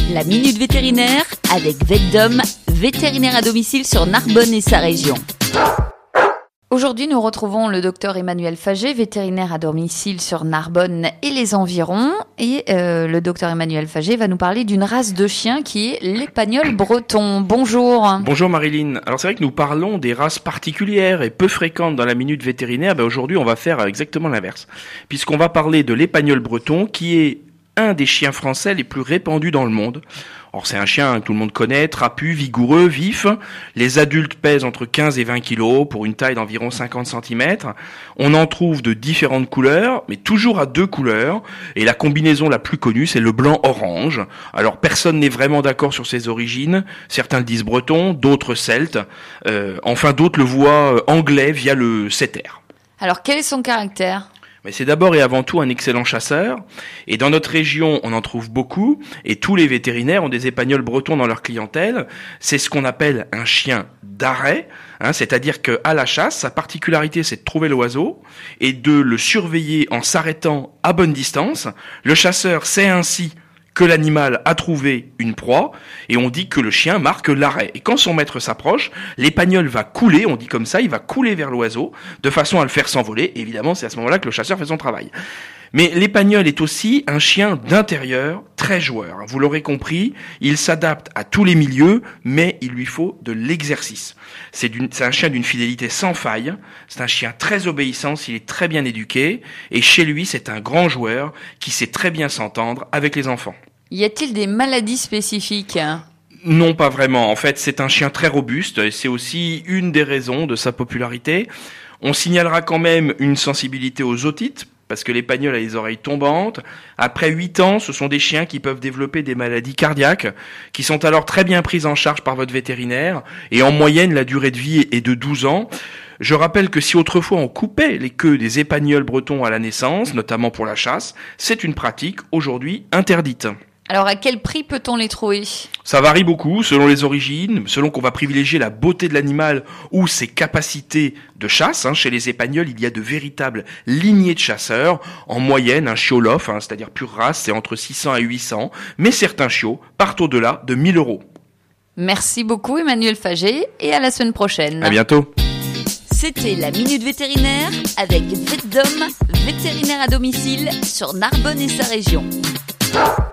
La Minute Vétérinaire avec VetDom, vétérinaire à domicile sur Narbonne et sa région. Aujourd'hui, nous retrouvons le docteur Emmanuel Faget, vétérinaire à domicile sur Narbonne et les environs. Et le docteur Emmanuel Faget va nous parler d'une race de chien qui est l'Épagnol breton. Bonjour. Bonjour Marilyn. Alors c'est vrai que nous parlons des races particulières et peu fréquentes dans la Minute Vétérinaire. Aujourd'hui, on va faire exactement l'inverse. Puisqu'on va parler de l'Épagnol breton qui est un des chiens français les plus répandus dans le monde. Or, c'est un chien que tout le monde connaît, trapu, vigoureux, vif. Les adultes pèsent entre 15 et 20 kilos pour une taille d'environ 50 cm. On en trouve de différentes couleurs, mais toujours à deux couleurs. Et la combinaison la plus connue, c'est le blanc-orange. Alors, personne n'est vraiment d'accord sur ses origines. Certains le disent breton, d'autres celtes. Enfin, d'autres le voient anglais via le setter. Alors, quel est son caractère ? Mais c'est d'abord et avant tout un excellent chasseur, et dans notre région, on en trouve beaucoup, et tous les vétérinaires ont des épagnols bretons dans leur clientèle. C'est ce qu'on appelle un chien d'arrêt, c'est-à-dire qu'à la chasse, sa particularité, c'est de trouver l'oiseau, et de le surveiller en s'arrêtant à bonne distance. Le chasseur sait ainsi que l'animal a trouvé une proie, et on dit que le chien marque l'arrêt. Et quand son maître s'approche, l'épagnol va couler, on dit comme ça, il va couler vers l'oiseau, de façon à le faire s'envoler. Évidemment, c'est à ce moment-là que le chasseur fait son travail. Mais l'épagnol est aussi un chien d'intérieur, très joueur. Vous l'aurez compris, il s'adapte à tous les milieux, mais il lui faut de l'exercice. C'est un chien d'une fidélité sans faille, c'est un chien très obéissant s'il est très bien éduqué, et chez lui, c'est un grand joueur qui sait très bien s'entendre avec les enfants. Y a-t-il des maladies spécifiques ? Non, pas vraiment. En fait, c'est un chien très robuste, et c'est aussi une des raisons de sa popularité. On signalera quand même une sensibilité aux otites, parce que l'épagnol a les oreilles tombantes. Après 8 ans, ce sont des chiens qui peuvent développer des maladies cardiaques, qui sont alors très bien prises en charge par votre vétérinaire, et en moyenne, la durée de vie est de 12 ans. Je rappelle que si autrefois on coupait les queues des épagnols bretons à la naissance, notamment pour la chasse, c'est une pratique aujourd'hui interdite. Alors, à quel prix peut-on les trouver ? Ça varie beaucoup selon les origines, selon qu'on va privilégier la beauté de l'animal ou ses capacités de chasse. Chez les épagnols, il y a de véritables lignées de chasseurs. En moyenne, un chiot lof, c'est-à-dire pure race, c'est entre 600 et 800. Mais certains chiots partent au-delà de 1 000 €. Merci beaucoup Emmanuel Faget et à la semaine prochaine. À bientôt. C'était la Minute Vétérinaire avec VetDom, vétérinaire à domicile sur Narbonne et sa région.